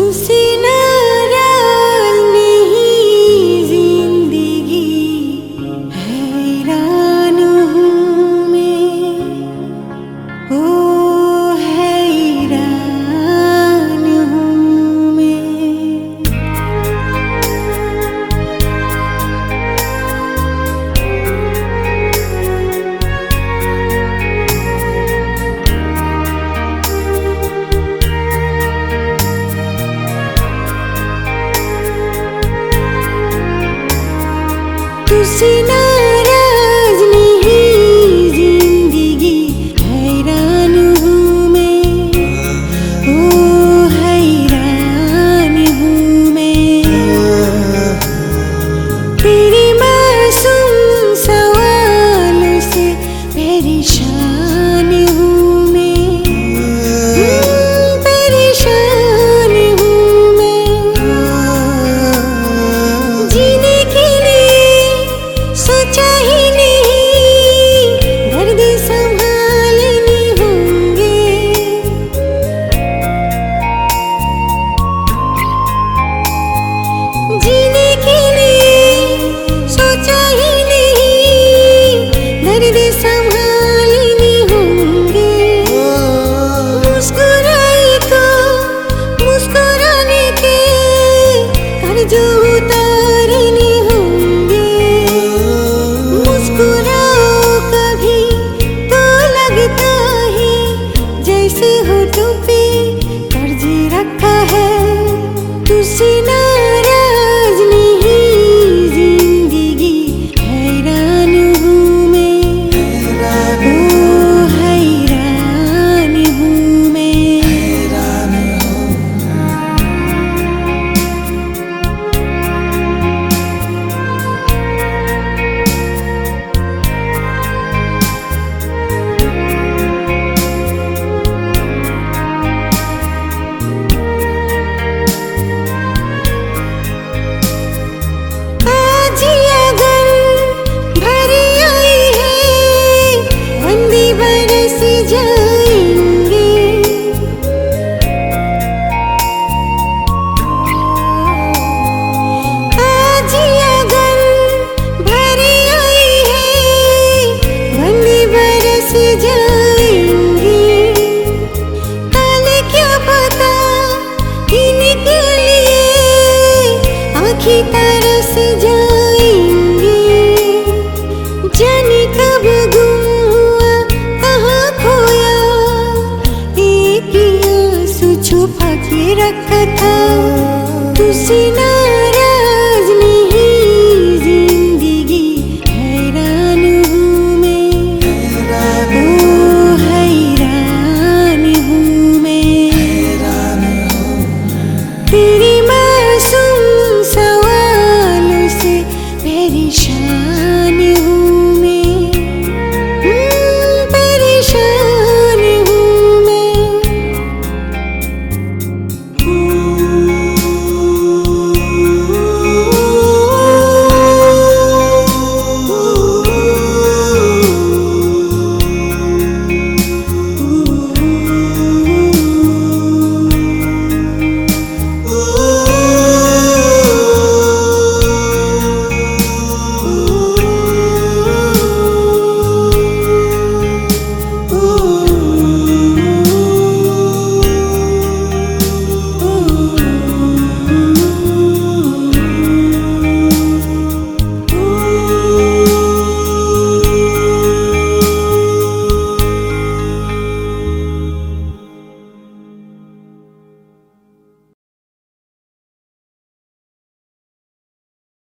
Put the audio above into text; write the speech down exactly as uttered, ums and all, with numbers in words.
तुझसे नाराज नहीं जिंदगी, हैरान हूँ मैं, ओ हैरान हूँ मैं। तुझसे नाराज नहीं जिंदगी, हैरान हूँ मैं, ओ हैरान हूँ मैं। तेरे मासूम सवालों से परेशान हूँ मैं, परेशान हूँ मैं। जीने के सोचा ही नहीं, दर्द संभालने होंगे। जीने के लिए सोचा ही नहीं, दर्द संभालने होंगे। मुस्कुराई तो मुस्कुराने के कर्ज उतारने होंगे। मुस्कुराओ कभी तो लगता है जैसे होठों पे कर्ज रखा है। तुझसे नाराज नहीं जिंदगी, हैरान हूँ मैं, ओ हैरान हूँ मैं। तरस जाएंगे, जाने कब गुम हुआ कहाँ खोया, एक आंसू छुपा के रखा था। तुझसे नाराज नहीं जिंदगी, हैरान हूँ मैं, ओ हैरान हूँ मैं। तेरे मासूम सवालों से परेशान हूँ।